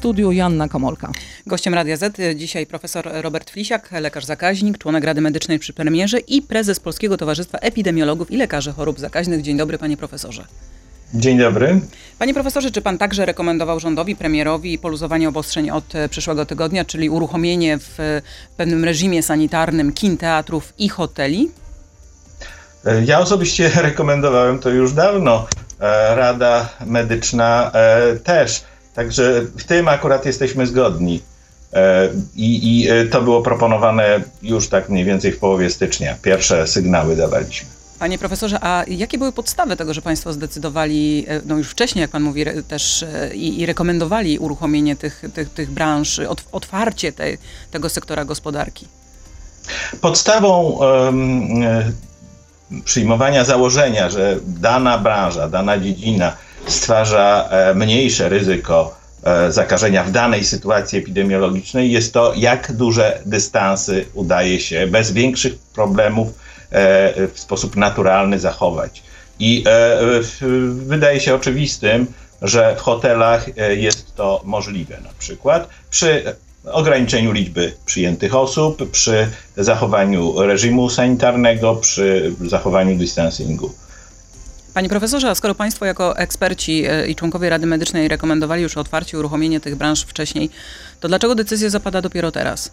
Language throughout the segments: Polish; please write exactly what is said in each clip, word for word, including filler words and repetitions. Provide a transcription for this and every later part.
studiu Joanna Komolka. Gościem Radia Z dzisiaj profesor Robert Flisiak, lekarz zakaźnik, członek Rady Medycznej przy Premierze i prezes Polskiego Towarzystwa Epidemiologów i Lekarzy Chorób Zakaźnych. Dzień dobry, panie profesorze. Dzień dobry. Panie profesorze, czy pan także rekomendował rządowi, premierowi poluzowanie obostrzeń od przyszłego tygodnia, czyli uruchomienie w pewnym reżimie sanitarnym kin, teatrów i hoteli? Ja osobiście rekomendowałem to już dawno. Rada Medyczna też. Także w tym akurat jesteśmy zgodni. I, i to było proponowane już tak mniej więcej w połowie stycznia. Pierwsze sygnały dawaliśmy. Panie profesorze, a jakie były podstawy tego, że państwo zdecydowali, no już wcześniej, jak pan mówi, też i, i rekomendowali uruchomienie tych, tych, tych branż, otwarcie tej, tego sektora gospodarki? Podstawą um, przyjmowania założenia, że dana branża, dana dziedzina stwarza mniejsze ryzyko zakażenia w danej sytuacji epidemiologicznej jest to, jak duże dystansy udaje się bez większych problemów w sposób naturalny zachować. I wydaje się oczywistym, że w hotelach jest to możliwe, na przykład przy ograniczeniu liczby przyjętych osób, przy zachowaniu reżimu sanitarnego, przy zachowaniu distansingu. Panie profesorze, a skoro państwo jako eksperci i członkowie Rady Medycznej rekomendowali już otwarcie, uruchomienie tych branż wcześniej, to dlaczego decyzja zapada dopiero teraz?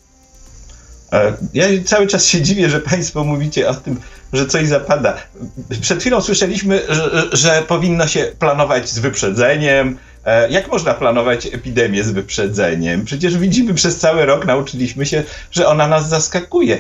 Ja cały czas się dziwię, że państwo mówicie o tym, że coś zapada. Przed chwilą słyszeliśmy, że, że powinno się planować z wyprzedzeniem. Jak można planować epidemię z wyprzedzeniem? Przecież widzimy przez cały rok, nauczyliśmy się, że ona nas zaskakuje.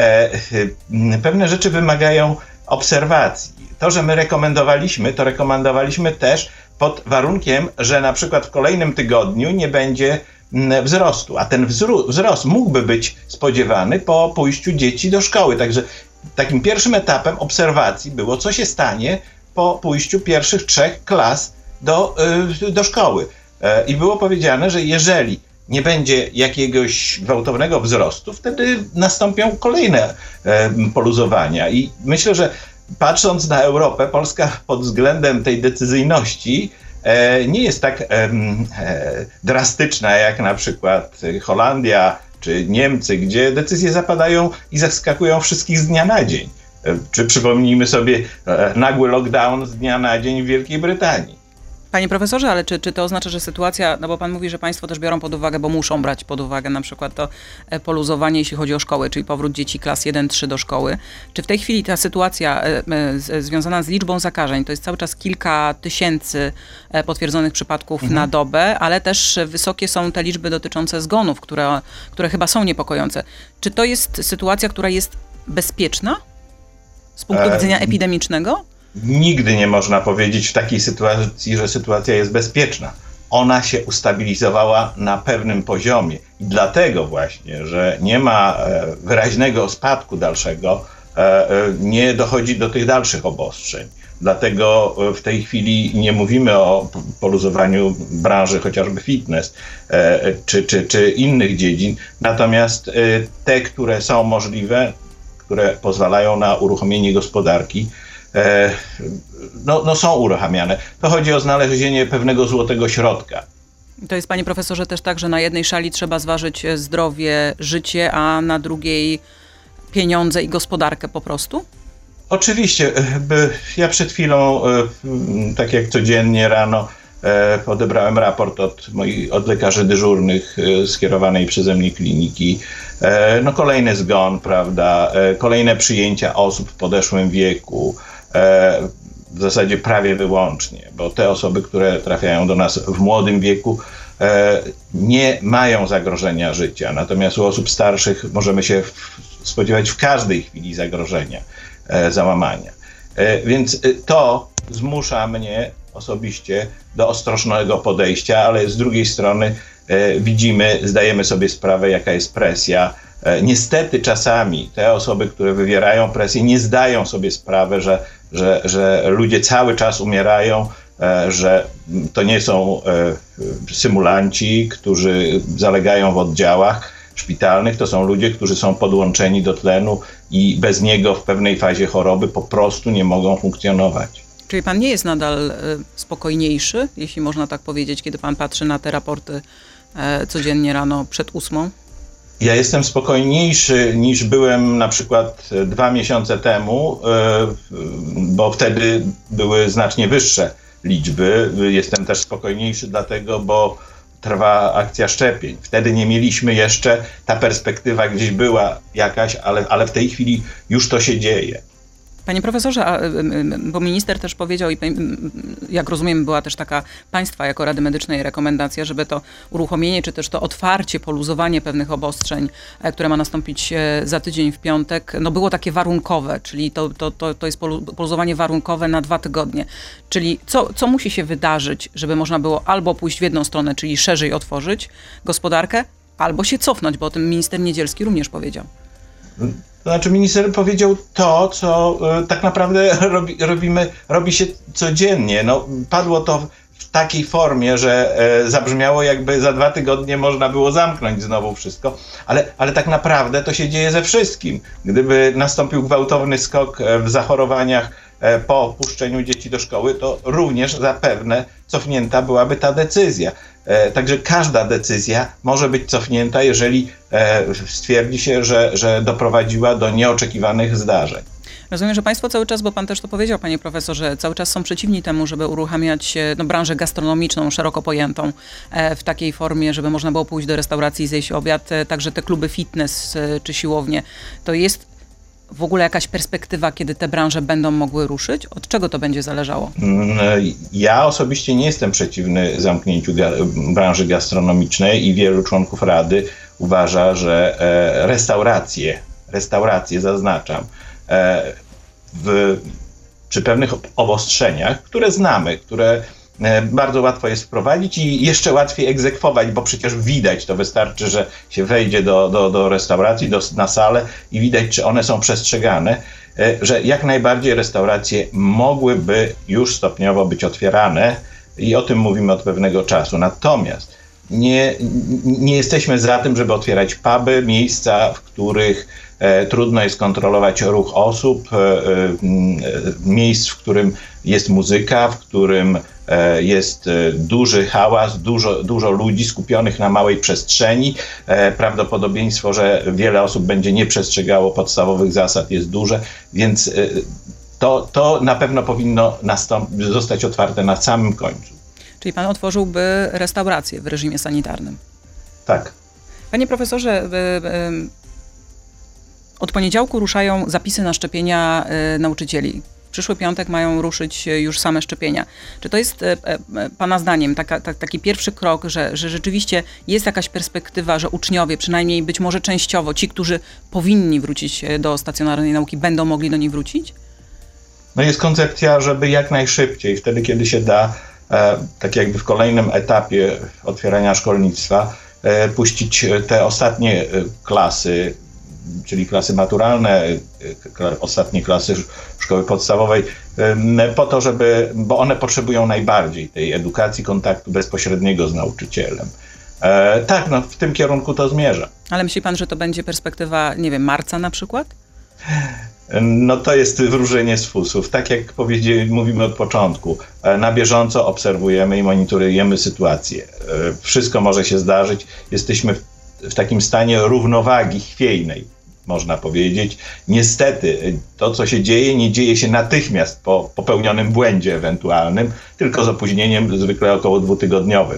Pewne rzeczy wymagają obserwacji. To, że my rekomendowaliśmy, to rekomendowaliśmy też pod warunkiem, że na przykład w kolejnym tygodniu nie będzie wzrostu, a ten wzrost mógłby być spodziewany po pójściu dzieci do szkoły. Także takim pierwszym etapem obserwacji było, co się stanie po pójściu pierwszych trzech klas do, do szkoły. I było powiedziane, że jeżeli nie będzie jakiegoś gwałtownego wzrostu, wtedy nastąpią kolejne poluzowania. I myślę, że patrząc na Europę, Polska pod względem tej decyzyjności nie jest tak drastyczna jak na przykład Holandia czy Niemcy, gdzie decyzje zapadają i zaskakują wszystkich z dnia na dzień. Czy przypomnijmy sobie nagły lockdown z dnia na dzień w Wielkiej Brytanii. Panie profesorze, ale czy, czy to oznacza, że sytuacja, no bo pan mówi, że państwo też biorą pod uwagę, bo muszą brać pod uwagę na przykład to poluzowanie, jeśli chodzi o szkoły, czyli powrót dzieci klas jeden trzy do szkoły. Czy w tej chwili ta sytuacja z, związana z liczbą zakażeń, to jest cały czas kilka tysięcy potwierdzonych przypadków mhm. na dobę, ale też wysokie są te liczby dotyczące zgonów, które, które chyba są niepokojące. Czy to jest sytuacja, która jest bezpieczna z punktu widzenia epidemicznego? Nigdy nie można powiedzieć w takiej sytuacji, że sytuacja jest bezpieczna. Ona się ustabilizowała na pewnym poziomie i dlatego właśnie, że nie ma wyraźnego spadku dalszego, nie dochodzi do tych dalszych obostrzeń. Dlatego w tej chwili nie mówimy o poluzowaniu branży chociażby fitness czy, czy, czy innych dziedzin, natomiast te, które są możliwe, które pozwalają na uruchomienie gospodarki, No, no są uruchamiane. To chodzi o znalezienie pewnego złotego środka. To jest, panie profesorze, też tak, że na jednej szali trzeba zważyć zdrowie, życie, a na drugiej pieniądze i gospodarkę po prostu? Oczywiście. Ja przed chwilą, tak jak codziennie rano, odebrałem raport od, moich, od lekarzy dyżurnych skierowanej przeze mnie kliniki. No kolejny zgon, prawda, kolejne przyjęcia osób w podeszłym wieku, w zasadzie prawie wyłącznie, bo te osoby, które trafiają do nas w młodym wieku, nie mają zagrożenia życia, natomiast u osób starszych możemy się spodziewać w każdej chwili zagrożenia, załamania. Więc to zmusza mnie osobiście do ostrożnego podejścia, ale z drugiej strony widzimy, zdajemy sobie sprawę, jaka jest presja. Niestety czasami te osoby, które wywierają presję, nie zdają sobie sprawy, że, że, że ludzie cały czas umierają, że to nie są symulanci, którzy zalegają w oddziałach szpitalnych, to są ludzie, którzy są podłączeni do tlenu i bez niego w pewnej fazie choroby po prostu nie mogą funkcjonować. Czyli pan nie jest nadal y, spokojniejszy, jeśli można tak powiedzieć, kiedy pan patrzy na te raporty y, codziennie rano przed ósmą? Ja jestem spokojniejszy niż byłem na przykład dwa miesiące temu, bo wtedy były znacznie wyższe liczby. Jestem też spokojniejszy dlatego, bo trwa akcja szczepień. Wtedy nie mieliśmy jeszcze, ta perspektywa gdzieś była jakaś, ale, ale w tej chwili już to się dzieje. Panie profesorze, a, bo minister też powiedział i jak rozumiem była też taka państwa jako Rady Medycznej rekomendacja, żeby to uruchomienie czy też to otwarcie, poluzowanie pewnych obostrzeń, które ma nastąpić za tydzień w piątek, no było takie warunkowe, czyli to, to, to, to jest poluzowanie warunkowe na dwa tygodnie. Czyli co, co musi się wydarzyć, żeby można było albo pójść w jedną stronę, czyli szerzej otworzyć gospodarkę, albo się cofnąć, bo o tym minister Niedzielski również powiedział. To znaczy minister powiedział to, co y, tak naprawdę robi, robimy, robi się codziennie. No, padło to w takiej formie, że y, zabrzmiało jakby za dwa tygodnie można było zamknąć znowu wszystko, ale, ale tak naprawdę to się dzieje ze wszystkim. Gdyby nastąpił gwałtowny skok w zachorowaniach y, po opuszczeniu dzieci do szkoły, to również zapewne cofnięta byłaby ta decyzja. Także każda decyzja może być cofnięta, jeżeli stwierdzi się, że, że doprowadziła do nieoczekiwanych zdarzeń. Rozumiem, że państwo cały czas, bo pan też to powiedział, panie profesorze, cały czas są przeciwni temu, żeby uruchamiać no, branżę gastronomiczną szeroko pojętą w takiej formie, żeby można było pójść do restauracji i zjeść obiad, także te kluby fitness czy siłownie. To jest w ogóle jakaś perspektywa, kiedy te branże będą mogły ruszyć? Od czego to będzie zależało? Ja osobiście nie jestem przeciwny zamknięciu ga- branży gastronomicznej i wielu członków Rady uważa, że e, restauracje, restauracje zaznaczam, e, w, przy pewnych obostrzeniach, które znamy, które bardzo łatwo jest wprowadzić i jeszcze łatwiej egzekwować, bo przecież widać, to wystarczy, że się wejdzie do, do, do restauracji, do, na salę i widać, czy one są przestrzegane, że jak najbardziej restauracje mogłyby już stopniowo być otwierane i o tym mówimy od pewnego czasu. Natomiast nie, nie jesteśmy za tym, żeby otwierać puby, miejsca, w których e, trudno jest kontrolować ruch osób, e, e, miejsc, w którym jest muzyka, w którym e, jest e, duży hałas, dużo, dużo ludzi skupionych na małej przestrzeni. E, prawdopodobieństwo, że wiele osób będzie nie przestrzegało podstawowych zasad jest duże, więc e, to, to na pewno powinno nastąp- zostać otwarte na samym końcu. Czyli pan otworzyłby restaurację w reżimie sanitarnym? Tak. Panie profesorze, y, y, od poniedziałku ruszają zapisy na szczepienia y, nauczycieli. W przyszły piątek mają ruszyć już same szczepienia. Czy to jest y, y, pana zdaniem taka, ta, taki pierwszy krok, że, że rzeczywiście jest jakaś perspektywa, że uczniowie, przynajmniej być może częściowo, ci, którzy powinni wrócić do stacjonarnej nauki, będą mogli do niej wrócić? No jest koncepcja, żeby jak najszybciej, wtedy kiedy się da, e, tak jakby w kolejnym etapie otwierania szkolnictwa, e, puścić te ostatnie e, klasy, czyli klasy maturalne, e, kla, ostatnie klasy szkoły podstawowej, e, po to, żeby, bo one potrzebują najbardziej tej edukacji, kontaktu bezpośredniego z nauczycielem. E, tak, no w tym kierunku to zmierza. Ale myśli pan, że to będzie perspektywa, nie wiem, marca na przykład? No to jest wróżenie z fusów. Tak jak powiedzieli, mówimy od początku, na bieżąco obserwujemy i monitorujemy sytuację. Wszystko może się zdarzyć. Jesteśmy w, w takim stanie równowagi chwiejnej, można powiedzieć. Niestety to, co się dzieje, nie dzieje się natychmiast po popełnionym błędzie ewentualnym, tylko z opóźnieniem zwykle około dwutygodniowym.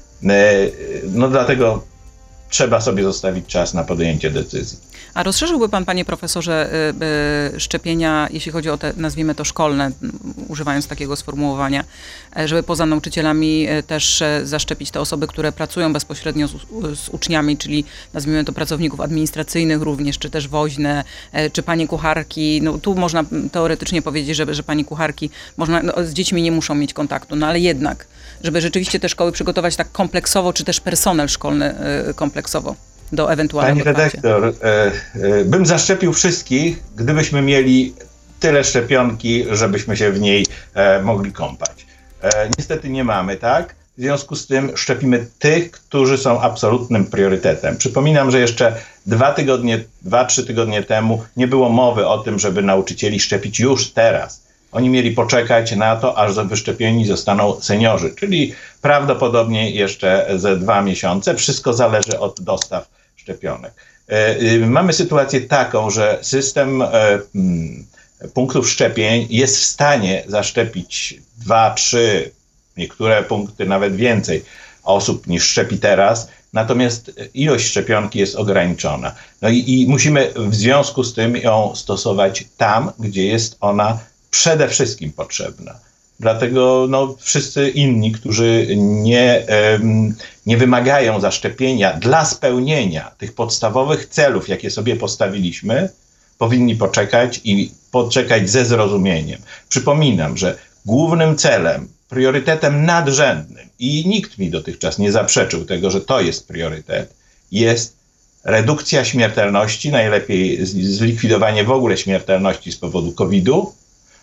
No dlatego trzeba sobie zostawić czas na podjęcie decyzji. A rozszerzyłby pan, panie profesorze, y, y, szczepienia, jeśli chodzi o te, nazwijmy to szkolne, używając takiego sformułowania, żeby poza nauczycielami też zaszczepić te osoby, które pracują bezpośrednio z, z uczniami, czyli nazwijmy to pracowników administracyjnych również, czy też woźne, czy panie kucharki. No tu można teoretycznie powiedzieć, że, że pani kucharki można, no, z dziećmi nie muszą mieć kontaktu, no ale jednak, żeby rzeczywiście te szkoły przygotować tak kompleksowo, czy też personel szkolny y, kompleksowo do ewentualnego Pani redaktor, e, e, bym zaszczepił wszystkich, gdybyśmy mieli tyle szczepionki, żebyśmy się w niej e, mogli kąpać. E, niestety nie mamy, tak? W związku z tym szczepimy tych, którzy są absolutnym priorytetem. Przypominam, że jeszcze dwa tygodnie, dwa, trzy tygodnie temu nie było mowy o tym, żeby nauczycieli szczepić już teraz. Oni mieli poczekać na to, aż wyszczepieni zostaną seniorzy, czyli prawdopodobnie jeszcze ze dwa miesiące. Wszystko zależy od dostaw szczepionek. Mamy sytuację taką, że system punktów szczepień jest w stanie zaszczepić dwa, trzy, niektóre punkty nawet więcej osób niż szczepi teraz, natomiast ilość szczepionki jest ograniczona. No i, i musimy w związku z tym ją stosować tam, gdzie jest ona przede wszystkim potrzebna. Dlatego no, wszyscy inni, którzy nie, nie wymagają zaszczepienia dla spełnienia tych podstawowych celów, jakie sobie postawiliśmy, powinni poczekać i poczekać ze zrozumieniem. Przypominam, że głównym celem, priorytetem nadrzędnym, i nikt mi dotychczas nie zaprzeczył tego, że to jest priorytet, jest redukcja śmiertelności, najlepiej zlikwidowanie w ogóle śmiertelności z powodu kowida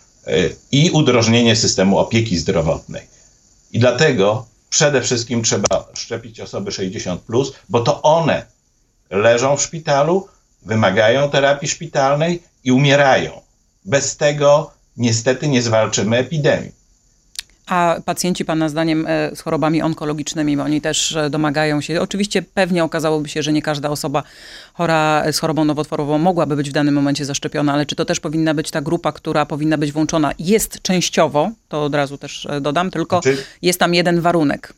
i udrożnienie systemu opieki zdrowotnej. I dlatego przede wszystkim trzeba szczepić osoby sześćdziesiąt plus, bo to one leżą w szpitalu, wymagają terapii szpitalnej i umierają. Bez tego niestety nie zwalczymy epidemii. A pacjenci Pana zdaniem z chorobami onkologicznymi, bo oni też domagają się, oczywiście pewnie okazałoby się, że nie każda osoba chora z chorobą nowotworową mogłaby być w danym momencie zaszczepiona, ale czy to też powinna być ta grupa, która powinna być włączona? Jest częściowo, to od razu też dodam, tylko znaczy, jest tam jeden warunek.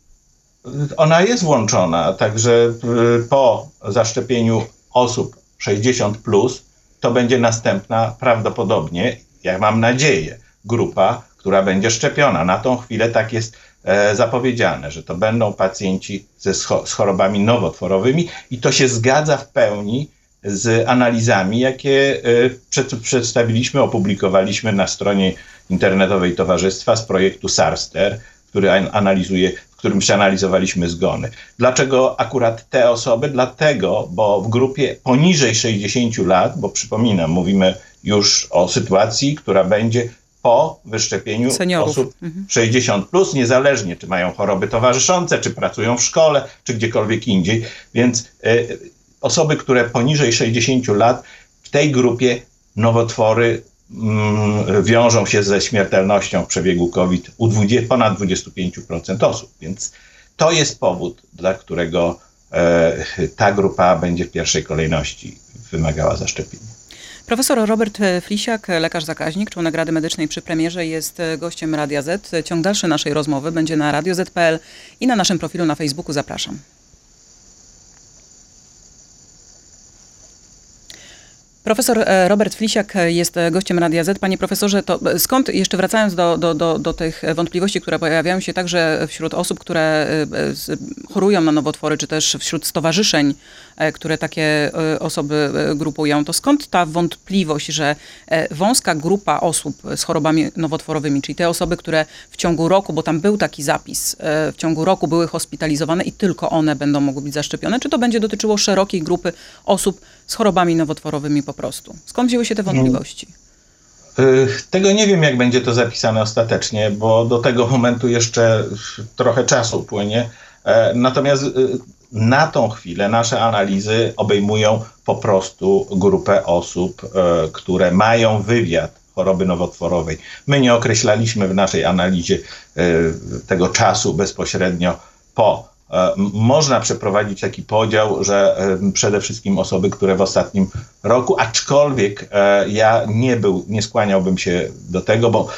Ona jest włączona, także po zaszczepieniu osób sześćdziesiąt plus to będzie następna prawdopodobnie, ja mam nadzieję, grupa, która będzie szczepiona. Na tą chwilę tak jest e, zapowiedziane, że to będą pacjenci ze, z chorobami nowotworowymi i to się zgadza w pełni z analizami, jakie e, przed, przedstawiliśmy, opublikowaliśmy na stronie internetowej Towarzystwa z projektu SARSTER, który analizuje, w którym przeanalizowaliśmy zgony. Dlaczego akurat te osoby? Dlatego, bo w grupie poniżej sześćdziesięciu lat, bo przypominam, mówimy już o sytuacji, która będzie po wyszczepieniu seniorów. Osób sześćdziesiąt plus, niezależnie czy mają choroby towarzyszące, czy pracują w szkole, czy gdziekolwiek indziej. Więc y, osoby, które poniżej sześćdziesięciu lat, w tej grupie nowotwory mm, wiążą się ze śmiertelnością w przebiegu COVID u ponad dwudziestu pięciu procent osób. Więc to jest powód, dla którego y, ta grupa będzie w pierwszej kolejności wymagała zaszczepienia. Profesor Robert Flisiak, lekarz zakaźnik, członek Rady Medycznej przy premierze, jest gościem Radia Z. Ciąg dalszy naszej rozmowy będzie na radio zet kropka pe el i na naszym profilu na Facebooku. Zapraszam. Profesor Robert Flisiak jest gościem Radia Z. Panie profesorze, to skąd, jeszcze wracając do, do, do, do tych wątpliwości, które pojawiają się także wśród osób, które chorują na nowotwory, czy też wśród stowarzyszeń, które takie osoby grupują, to skąd ta wątpliwość, że wąska grupa osób z chorobami nowotworowymi, czyli te osoby, które w ciągu roku, bo tam był taki zapis, w ciągu roku były hospitalizowane i tylko one będą mogły być zaszczepione, czy to będzie dotyczyło szerokiej grupy osób z chorobami nowotworowymi po prostu? Skąd wzięły się te wątpliwości? Tego nie wiem, jak będzie to zapisane ostatecznie, bo do tego momentu jeszcze trochę czasu płynie. Natomiast na tą chwilę nasze analizy obejmują po prostu grupę osób, które mają wywiad choroby nowotworowej. My nie określaliśmy w naszej analizie tego czasu bezpośrednio po. Można przeprowadzić taki podział, że przede wszystkim osoby, które w ostatnim roku, aczkolwiek ja nie był, nie skłaniałbym się do tego, bo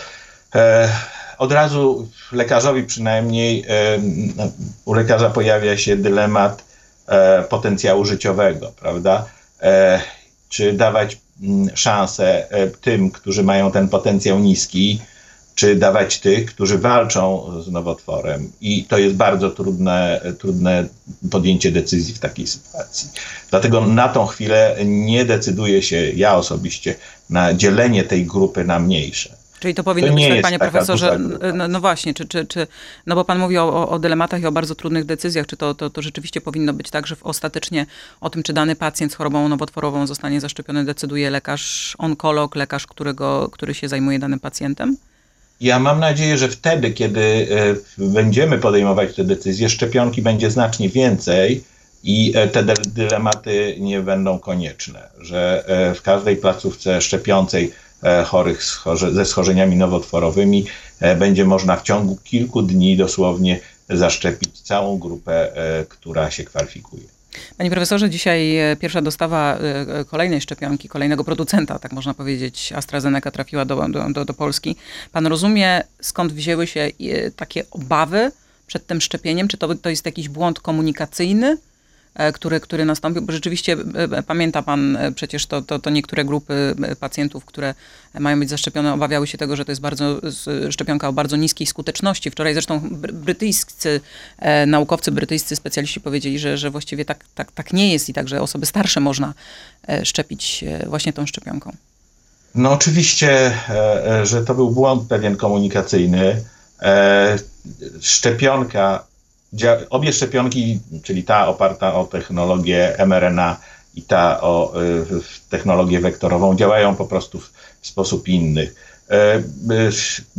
od razu lekarzowi przynajmniej, u lekarza pojawia się dylemat potencjału życiowego, prawda? Czy dawać szansę tym, którzy mają ten potencjał niski, czy dawać tych, którzy walczą z nowotworem. I to jest bardzo trudne, trudne podjęcie decyzji w takiej sytuacji. Dlatego na tą chwilę nie decyduję się ja osobiście na dzielenie tej grupy na mniejsze. Czyli to powinno to być tak, panie profesorze, no, no właśnie, czy, czy, czy, no bo pan mówi o, o dylematach i o bardzo trudnych decyzjach, czy to, to, to rzeczywiście powinno być tak, że ostatecznie o tym, czy dany pacjent z chorobą nowotworową zostanie zaszczepiony, decyduje lekarz, onkolog, lekarz, którego, który się zajmuje danym pacjentem? Ja mam nadzieję, że wtedy, kiedy będziemy podejmować te decyzje, szczepionki będzie znacznie więcej i te dylematy nie będą konieczne, że w każdej placówce szczepiącej chorych ze schorzeniami nowotworowymi będzie można w ciągu kilku dni dosłownie zaszczepić całą grupę, która się kwalifikuje. Panie profesorze, dzisiaj pierwsza dostawa kolejnej szczepionki, kolejnego producenta, tak można powiedzieć, AstraZeneca trafiła do, do, do Polski. Pan rozumie, skąd wzięły się takie obawy przed tym szczepieniem? Czy to, to jest jakiś błąd komunikacyjny, który, który nastąpił? Bo rzeczywiście pamięta pan przecież to, to, to niektóre grupy pacjentów, które mają być zaszczepione, obawiały się tego, że to jest bardzo szczepionka o bardzo niskiej skuteczności. Wczoraj zresztą brytyjscy naukowcy, brytyjscy specjaliści powiedzieli, że, że właściwie tak, tak, tak nie jest i także osoby starsze można szczepić właśnie tą szczepionką. No oczywiście, że to był błąd pewien komunikacyjny. Szczepionka Obie szczepionki, czyli ta oparta o technologię em er en a i ta o y, technologię wektorową, działają po prostu w, w sposób inny. Y, y,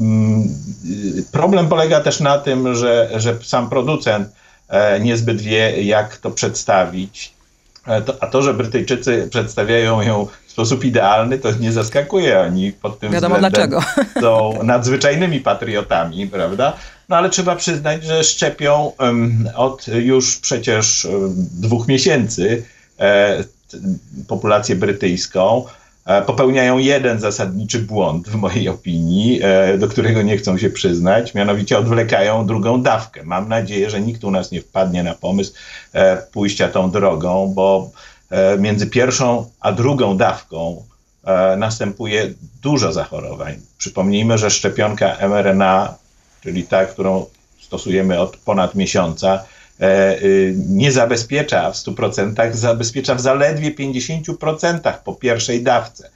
y, problem polega też na tym, że, że sam producent y, niezbyt wie, jak to przedstawić. Y, to, a to, że Brytyjczycy przedstawiają ją w sposób idealny, to nie zaskakuje. Oni pod tym Wiadomo względem dlaczego. są nadzwyczajnymi patriotami, prawda? No ale trzeba przyznać, że szczepią um, od już przecież um, dwóch miesięcy e, populację brytyjską. E, popełniają jeden zasadniczy błąd w mojej opinii, e, do którego nie chcą się przyznać, mianowicie odwlekają drugą dawkę. Mam nadzieję, że nikt u nas nie wpadnie na pomysł e, pójścia tą drogą, bo e, między pierwszą a drugą dawką e, następuje dużo zachorowań. Przypomnijmy, że szczepionka em er en a, czyli ta, którą stosujemy od ponad miesiąca, nie zabezpiecza w stu procentach, zabezpiecza w zaledwie pięćdziesięciu procentach po pierwszej dawce.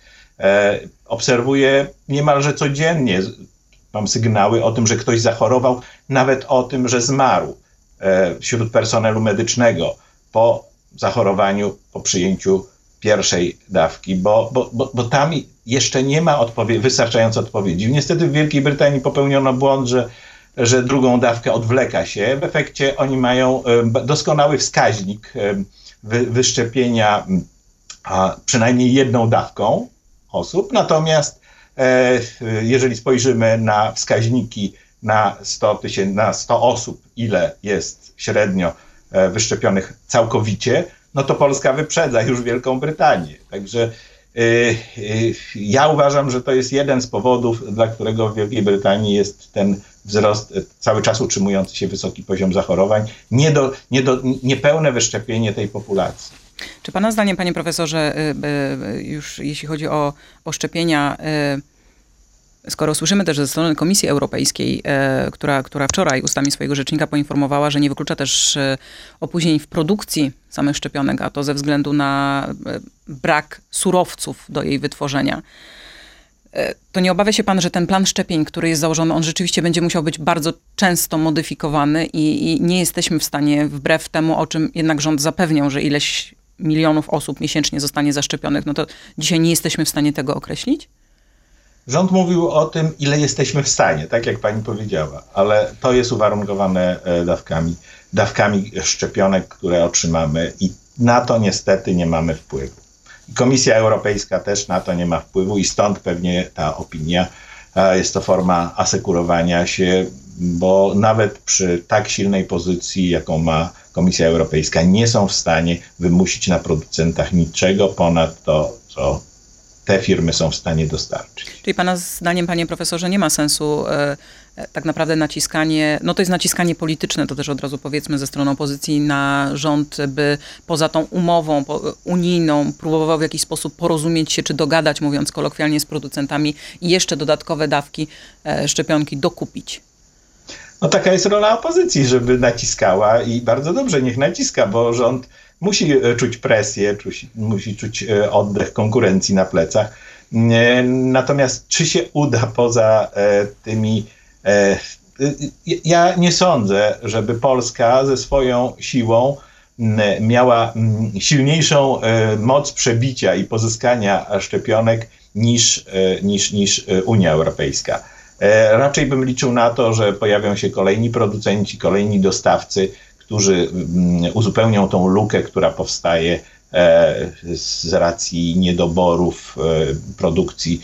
Obserwuję niemalże codziennie, mam sygnały o tym, że ktoś zachorował, nawet o tym, że zmarł wśród personelu medycznego po zachorowaniu, po przyjęciu pierwszej dawki, bo, bo, bo, bo tam jeszcze nie ma odpowie- wystarczająco odpowiedzi. Niestety w Wielkiej Brytanii popełniono błąd, że, że drugą dawkę odwleka się. W efekcie oni mają doskonały wskaźnik wy- wyszczepienia a, przynajmniej jedną dawką osób, natomiast e, jeżeli spojrzymy na wskaźniki na sto tysięcy, na sto osób, ile jest średnio e, wyszczepionych całkowicie, no to Polska wyprzedza już Wielką Brytanię. Także y, y, ja uważam, że to jest jeden z powodów, dla którego w Wielkiej Brytanii jest ten wzrost, cały czas utrzymujący się wysoki poziom zachorowań, nie do, nie do, niepełne wyszczepienie tej populacji. Czy pana zdaniem, panie profesorze, y, y, już jeśli chodzi o, o szczepienia, y, skoro słyszymy też ze strony Komisji Europejskiej, e, która, która wczoraj ustami swojego rzecznika poinformowała, że nie wyklucza też e, opóźnień w produkcji samych szczepionek, a to ze względu na e, brak surowców do jej wytworzenia, e, to nie obawia się pan, że ten plan szczepień, który jest założony, on rzeczywiście będzie musiał być bardzo często modyfikowany i, i nie jesteśmy w stanie, wbrew temu, o czym jednak rząd zapewniał, że ileś milionów osób miesięcznie zostanie zaszczepionych, no to dzisiaj nie jesteśmy w stanie tego określić? Rząd mówił o tym, ile jesteśmy w stanie, tak jak pani powiedziała, ale to jest uwarunkowane dawkami, dawkami szczepionek, które otrzymamy i na to niestety nie mamy wpływu. Komisja Europejska też na to nie ma wpływu i stąd pewnie ta opinia. Jest to forma asekurowania się, bo nawet przy tak silnej pozycji, jaką ma Komisja Europejska, nie są w stanie wymusić na producentach niczego ponad to, co te firmy są w stanie dostarczyć. Czyli pana zdaniem, panie profesorze, nie ma sensu e, tak naprawdę naciskanie, no to jest naciskanie polityczne, to też od razu powiedzmy ze strony opozycji na rząd, by poza tą umową po, unijną próbował w jakiś sposób porozumieć się, czy dogadać, mówiąc kolokwialnie, z producentami i jeszcze dodatkowe dawki e, szczepionki dokupić. No taka jest rola opozycji, żeby naciskała i bardzo dobrze, niech naciska, bo rząd musi czuć presję, musi, musi czuć oddech konkurencji na plecach. Natomiast czy się uda poza tymi... Ja nie sądzę, żeby Polska ze swoją siłą miała silniejszą moc przebicia i pozyskania szczepionek niż, niż, niż Unia Europejska. Raczej bym liczył na to, że pojawią się kolejni producenci, kolejni dostawcy, którzy uzupełnią tą lukę, która powstaje z racji niedoborów produkcji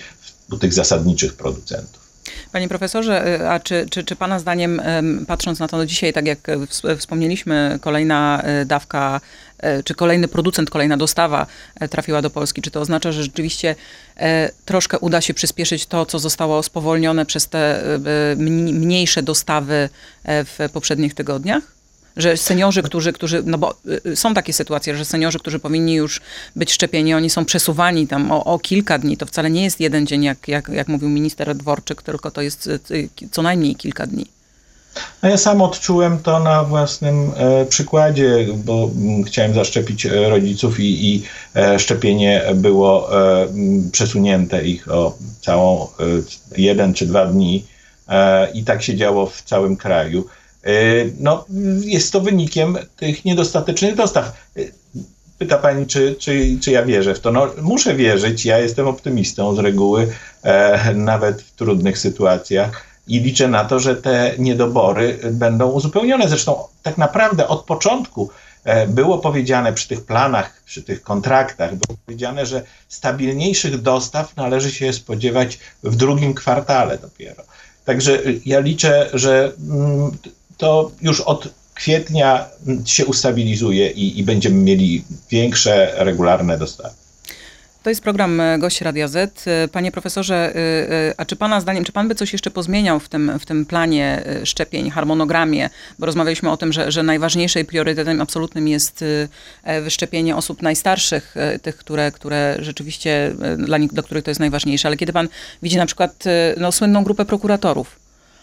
u tych zasadniczych producentów. Panie profesorze, a czy, czy, czy pana zdaniem, patrząc na to no dzisiaj, tak jak wspomnieliśmy, kolejna dawka, czy kolejny producent, kolejna dostawa trafiła do Polski, czy to oznacza, że rzeczywiście troszkę uda się przyspieszyć to, co zostało spowolnione przez te mniejsze dostawy w poprzednich tygodniach? Że seniorzy, którzy, którzy, no bo są takie sytuacje, że seniorzy, którzy powinni już być szczepieni, oni są przesuwani tam o, o kilka dni. To wcale nie jest jeden dzień, jak, jak, jak mówił minister Dworczyk, tylko to jest co najmniej kilka dni. No ja sam odczułem to na własnym e, przykładzie, bo m, chciałem zaszczepić rodziców i, i e, szczepienie było e, m, przesunięte ich o całą e, jeden czy dwa dni e, i tak się działo w całym kraju. No, jest to wynikiem tych niedostatecznych dostaw. Pyta pani, czy, czy, czy ja wierzę w to. No, muszę wierzyć, ja jestem optymistą z reguły, e, nawet w trudnych sytuacjach i liczę na to, że te niedobory będą uzupełnione. Zresztą tak naprawdę od początku e, było powiedziane przy tych planach, przy tych kontraktach, było powiedziane, że stabilniejszych dostaw należy się spodziewać w drugim kwartale dopiero. Także ja liczę, że mm, to już od kwietnia się ustabilizuje i, i będziemy mieli większe, regularne dostawy. To jest program Gość Radia Z. Panie profesorze, a czy pana zdaniem, czy pan by coś jeszcze pozmieniał w tym, w tym planie szczepień, harmonogramie? Bo rozmawialiśmy o tym, że, że najważniejsze i priorytetem absolutnym jest wyszczepienie osób najstarszych, tych, które, które rzeczywiście, dla, nich, dla których to jest najważniejsze. Ale kiedy pan widzi na przykład no, słynną grupę prokuratorów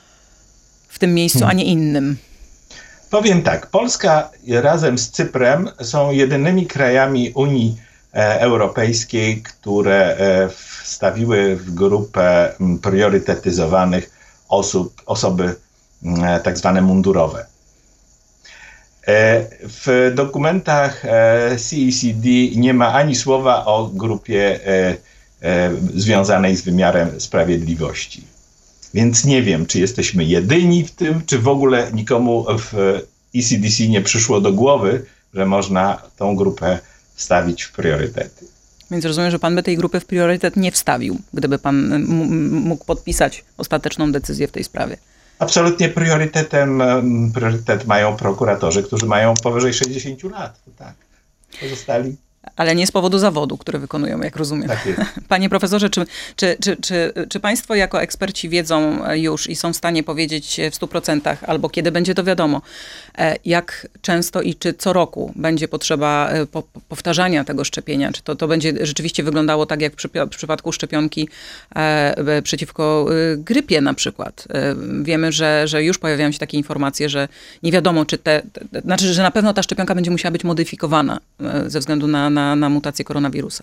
w tym miejscu, hmm. a nie innym? Powiem tak, Polska razem z Cyprem są jedynymi krajami Unii Europejskiej, które wstawiły w grupę priorytetyzowanych osób, osoby tak zwane mundurowe. W dokumentach C E C D nie ma ani słowa o grupie związanej z wymiarem sprawiedliwości. Więc nie wiem, czy jesteśmy jedyni w tym, czy w ogóle nikomu w E C D C nie przyszło do głowy, że można tą grupę wstawić w priorytety. Więc rozumiem, że pan by tej grupy w priorytet nie wstawił, gdyby pan mógł podpisać ostateczną decyzję w tej sprawie. Absolutnie priorytetem, priorytet mają prokuratorzy, którzy mają powyżej sześćdziesięciu lat. To tak, pozostali. Ale nie z powodu zawodu, który wykonują, jak rozumiem. Tak jest. Panie profesorze, czy, czy, czy, czy, czy państwo jako eksperci wiedzą już i są w stanie powiedzieć w stu procentach, albo kiedy będzie to wiadomo, jak często i czy co roku będzie potrzeba po, powtarzania tego szczepienia? Czy to, to będzie rzeczywiście wyglądało tak, jak w, przy, w przypadku szczepionki e, przeciwko e, grypie na przykład? E, wiemy, że, że już pojawiają się takie informacje, że nie wiadomo, czy te, te, znaczy, że na pewno ta szczepionka będzie musiała być modyfikowana e, ze względu na Na, na mutację koronawirusa.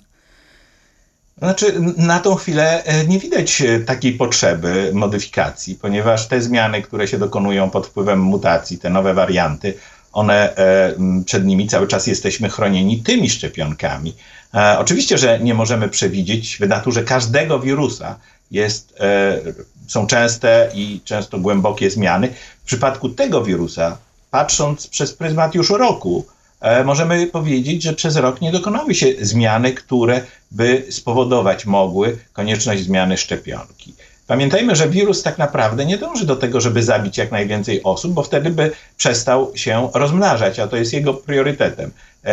Znaczy, na tą chwilę nie widać takiej potrzeby modyfikacji, ponieważ te zmiany, które się dokonują pod wpływem mutacji, te nowe warianty, one przed nimi cały czas jesteśmy chronieni tymi szczepionkami. Oczywiście, że nie możemy przewidzieć, w naturze każdego wirusa jest, są częste i często głębokie zmiany. W przypadku tego wirusa, patrząc przez pryzmat już roku, możemy powiedzieć, że przez rok nie dokonały się zmiany, które by spowodować mogły konieczność zmiany szczepionki. Pamiętajmy, że wirus tak naprawdę nie dąży do tego, żeby zabić jak najwięcej osób, bo wtedy by przestał się rozmnażać, a to jest jego priorytetem.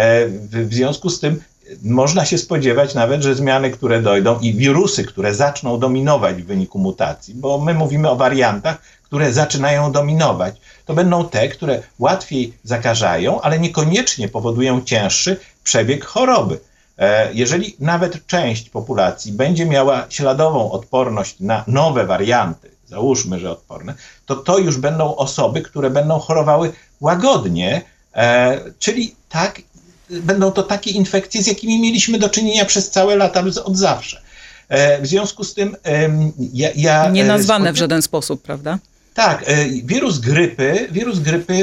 W związku z tym można się spodziewać nawet, że zmiany, które dojdą i wirusy, które zaczną dominować w wyniku mutacji, bo my mówimy o wariantach, które zaczynają dominować, to będą te, które łatwiej zakażają, ale niekoniecznie powodują cięższy przebieg choroby. Jeżeli nawet część populacji będzie miała śladową odporność na nowe warianty, załóżmy, że odporne, to to już będą osoby, które będą chorowały łagodnie, czyli tak, będą to takie infekcje, z jakimi mieliśmy do czynienia przez całe lata od zawsze. W związku z tym ja... ja nie nazwane spod... w żaden sposób, prawda? Tak, wirus grypy, wirus grypy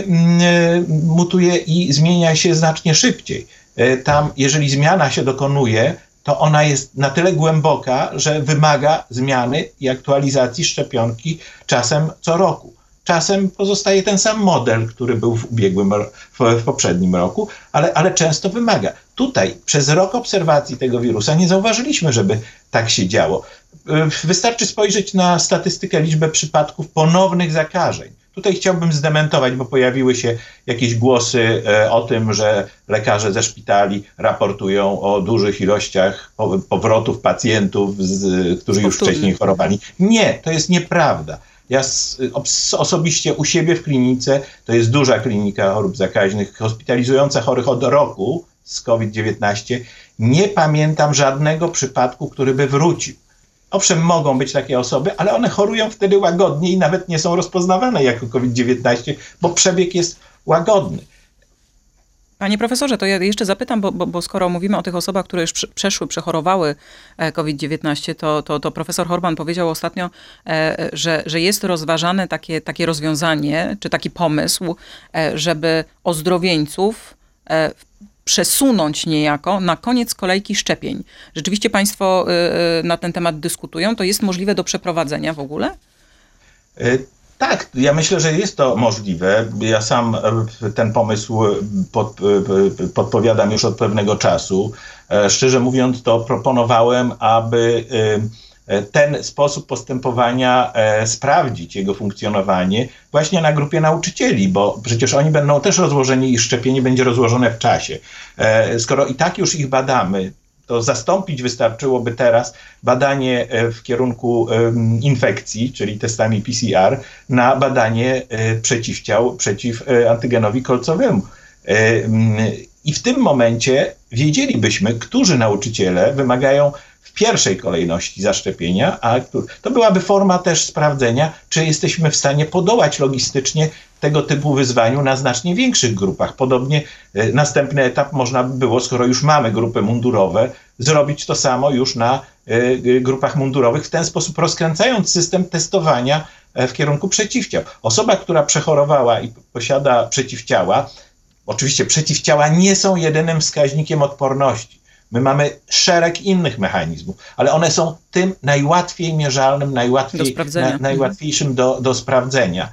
mutuje i zmienia się znacznie szybciej. Tam, jeżeli zmiana się dokonuje, to ona jest na tyle głęboka, że wymaga zmiany i aktualizacji szczepionki czasem co roku. Czasem pozostaje ten sam model, który był w ubiegłym, w, w poprzednim roku, ale, ale często wymaga. Tutaj przez rok obserwacji tego wirusa nie zauważyliśmy, żeby tak się działo. Wystarczy spojrzeć na statystykę, liczbę przypadków ponownych zakażeń. Tutaj chciałbym zdementować, bo pojawiły się jakieś głosy o tym, że lekarze ze szpitali raportują o dużych ilościach powrotów pacjentów, z, którzy już wcześniej chorowali. Nie, to jest nieprawda. Ja osobiście u siebie w klinice, to jest duża klinika chorób zakaźnych, hospitalizująca chorych od roku z COVID dziewiętnaście, nie pamiętam żadnego przypadku, który by wrócił. Owszem, mogą być takie osoby, ale one chorują wtedy łagodnie i nawet nie są rozpoznawane jako COVID dziewiętnaście, bo przebieg jest łagodny. Panie profesorze, to ja jeszcze zapytam, bo, bo, bo skoro mówimy o tych osobach, które już przeszły, przechorowały COVID dziewiętnaście, to, to, to profesor Horban powiedział ostatnio, że, że jest rozważane takie, takie rozwiązanie, czy taki pomysł, żeby ozdrowieńców przesunąć niejako na koniec kolejki szczepień. Rzeczywiście państwo na ten temat dyskutują. To jest możliwe do przeprowadzenia w ogóle? Tak, ja myślę, że jest to możliwe. Ja sam ten pomysł pod, podpowiadam już od pewnego czasu. Szczerze mówiąc, to proponowałem, aby ten sposób postępowania sprawdzić, jego funkcjonowanie właśnie na grupie nauczycieli, bo przecież oni będą też rozłożeni i szczepienie będzie rozłożone w czasie. Skoro i tak już ich badamy, to zastąpić wystarczyłoby teraz badanie w kierunku infekcji, czyli testami P C R, na badanie przeciwciał przeciw antygenowi kolcowemu. I w tym momencie wiedzielibyśmy, którzy nauczyciele wymagają w pierwszej kolejności zaszczepienia, a to byłaby forma też sprawdzenia, czy jesteśmy w stanie podołać logistycznie tego typu wyzwaniu na znacznie większych grupach. Podobnie następny etap można by było, skoro już mamy grupy mundurowe, zrobić to samo już na grupach mundurowych, w ten sposób rozkręcając system testowania w kierunku przeciwciał. Osoba, która przechorowała i posiada przeciwciała, oczywiście przeciwciała nie są jedynym wskaźnikiem odporności. My mamy szereg innych mechanizmów, ale one są tym najłatwiej mierzalnym, najłatwiej, do na, najłatwiejszym do, do sprawdzenia.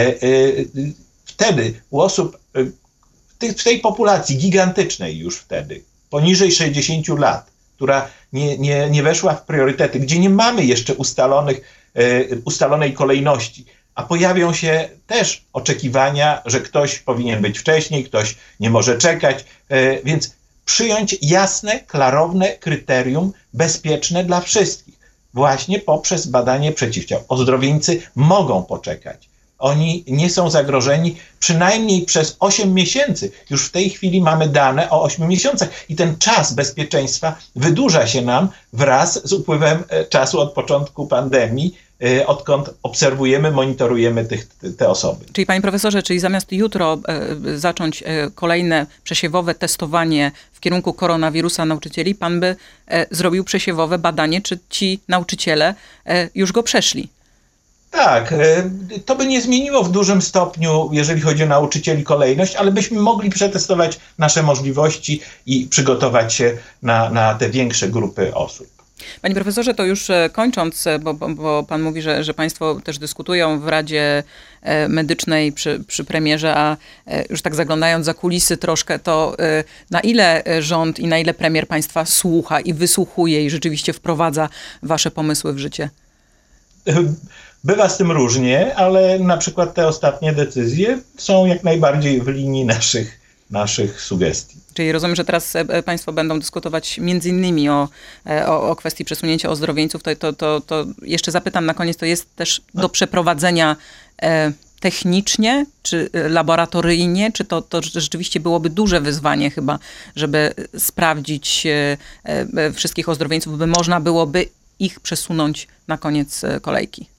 Wtedy u osób w tej populacji gigantycznej już wtedy, poniżej sześćdziesięciu lat, która nie, nie, nie weszła w priorytety, gdzie nie mamy jeszcze ustalonych, ustalonej kolejności, a pojawią się też oczekiwania, że ktoś powinien być wcześniej, ktoś nie może czekać, więc przyjąć jasne, klarowne kryterium bezpieczne dla wszystkich, właśnie poprzez badanie przeciwciał. Ozdrowieńcy mogą poczekać. Oni nie są zagrożeni przynajmniej przez osiem miesięcy. Już w tej chwili mamy dane o ośmiu miesiącach i ten czas bezpieczeństwa wydłuża się nam wraz z upływem czasu od początku pandemii, odkąd obserwujemy, monitorujemy tych, te osoby. Czyli panie profesorze, czyli zamiast jutro e, zacząć e, kolejne przesiewowe testowanie w kierunku koronawirusa nauczycieli, pan by e, zrobił przesiewowe badanie, czy ci nauczyciele e, już go przeszli? Tak, to by nie zmieniło w dużym stopniu, jeżeli chodzi o nauczycieli, kolejność, ale byśmy mogli przetestować nasze możliwości i przygotować się na, na te większe grupy osób. Panie profesorze, to już kończąc, bo, bo, bo pan mówi, że, że państwo też dyskutują w Radzie Medycznej przy, przy premierze, a już tak zaglądając za kulisy troszkę, to na ile rząd i na ile premier państwa słucha i wysłuchuje i rzeczywiście wprowadza wasze pomysły w życie? Bywa z tym różnie, ale na przykład te ostatnie decyzje są jak najbardziej w linii naszych, naszych sugestii. Czyli rozumiem, że teraz państwo będą dyskutować między innymi o, o, o kwestii przesunięcia ozdrowieńców. To, to, to, to jeszcze zapytam na koniec, to jest też do przeprowadzenia e, technicznie, czy laboratoryjnie, czy to, to rzeczywiście byłoby duże wyzwanie chyba, żeby sprawdzić e, e, wszystkich ozdrowieńców, by można byłoby ich przesunąć na koniec kolejki?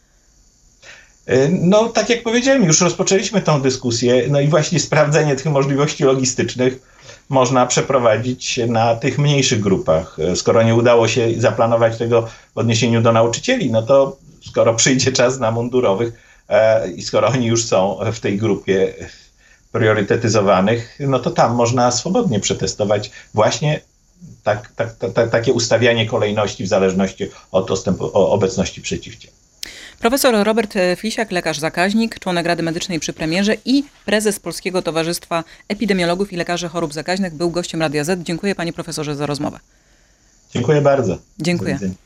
No, tak jak powiedziałem, już rozpoczęliśmy tą dyskusję, no i właśnie sprawdzenie tych możliwości logistycznych można przeprowadzić na tych mniejszych grupach. Skoro nie udało się zaplanować tego w odniesieniu do nauczycieli, no to skoro przyjdzie czas na mundurowych e, i skoro oni już są w tej grupie priorytetyzowanych, no to tam można swobodnie przetestować właśnie tak, tak, tak, tak, takie ustawianie kolejności w zależności od dostępu, o obecności przeciwciał. Profesor Robert Flisiak, lekarz zakaźnik, członek Rady Medycznej przy premierze i prezes Polskiego Towarzystwa Epidemiologów i Lekarzy Chorób Zakaźnych był gościem Radia Z. Dziękuję panie profesorze za rozmowę. Dziękuję bardzo. Dziękuję. Do widzenia.